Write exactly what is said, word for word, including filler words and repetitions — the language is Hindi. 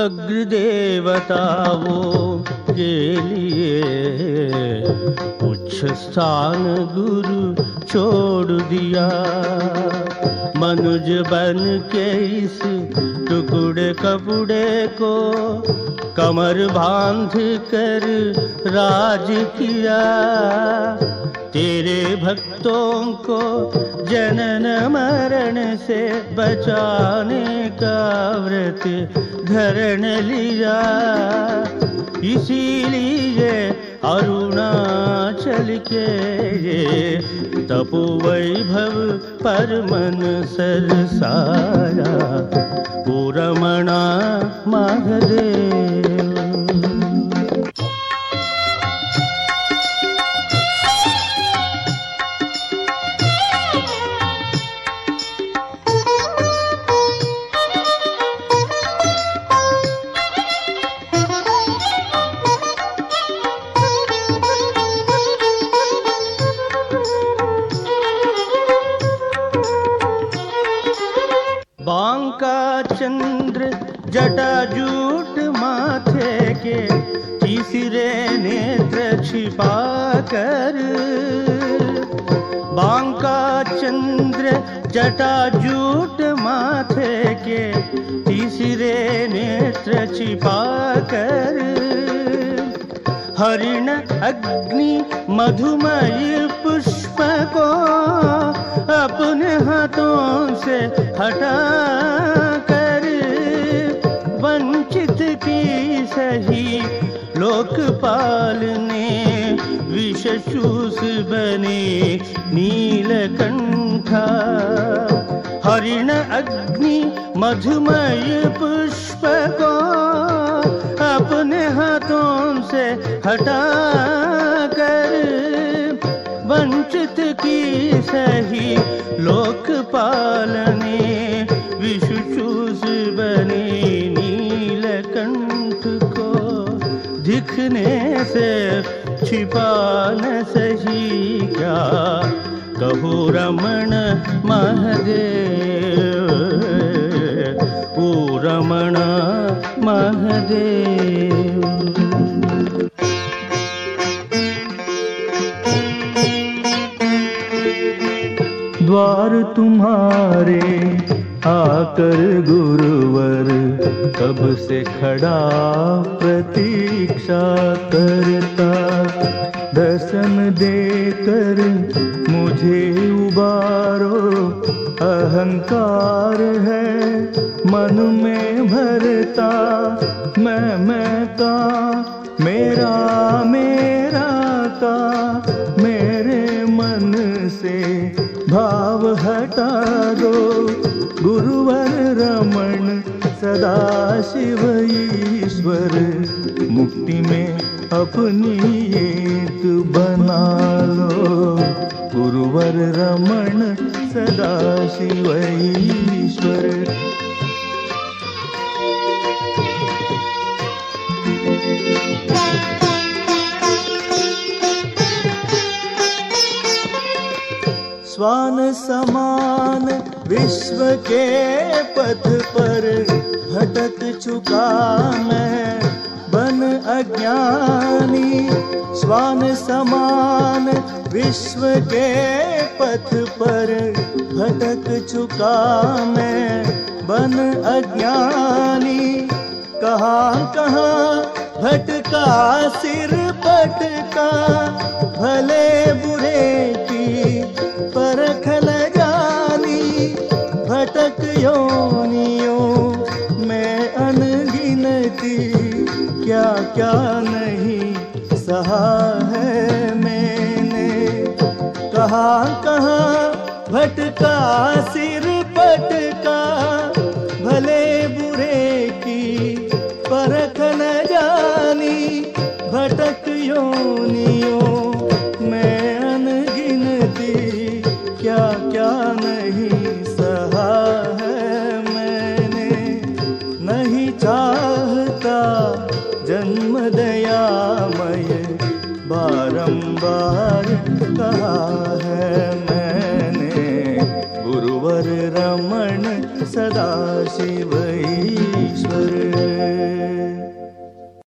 अग्रदेवताओं के लिए उच्च स्थान गुरु छोड़ दिया। मनुज बन के इस टुकड़े कपड़े को कमर बांध कर राज किया। तेरे भक्तों को जनन मरण से बचाने का व्रत धरण लिया। इसीलिए अरुणाचल के ये तपोवैभव पर मन सरसाया। ओ रमणा महादेव। बांका चंद्र जटाजूट माथे के तीसरे नेत्र छिपा कर। बांका चंद्र जटाजूट माथे के तीसरे नेत्र छिपा कर। हरिण अग्नि मधुमय पुष्प को अपने हाथों से हटा कर वंचित की सही लोकपाल ने विषचूस बने नीलकंठा। हरिण अग्नि मधुमय पुष्प को अपने हाथों से हटा कर वंचित की सही लोकपाल ने विषचूस बने नीलकंठ को दिखने से छिपा न सही क्या कहो रमण महादेव। ओ रमण महादेव। द्वार तुम्हारे आकर गुरुवर कब से खड़ा प्रतीक्षा करता। दर्शन देकर मुझे उबारो अहंकार है मन में भरता। मैं मैं का मेरा मेरा का मेरे मन से भाव हटा दो। गुरुवर रमण सदाशिव ईश्वर मुक्ति में अपनी एक बना लो। गुरुवर रमण सदाशिव ईश्वर। स्वान समान विश्व के पथ पर भटक चुका मैं बन अज्ञानी। स्वान समान विश्व के पथ पर भटक चुका मैं बन अज्ञानी। कहाँ कहाँ भटका सिर पटका भले बुरे की परख न जानी। भटक योनियों में अनगिनती क्या क्या नहीं सहा है मैंने। कहाँ कहाँ भटका सिर पटका भले बुरे की परख न जानी। भटक योनियों में अनगिनती क्या क्या नहीं सहा है मैंने। नहीं चाहता जन्म दयामय बारंबार कहा है मैंने। गुरुवर रमण सदाशिव ईश्वर। पर।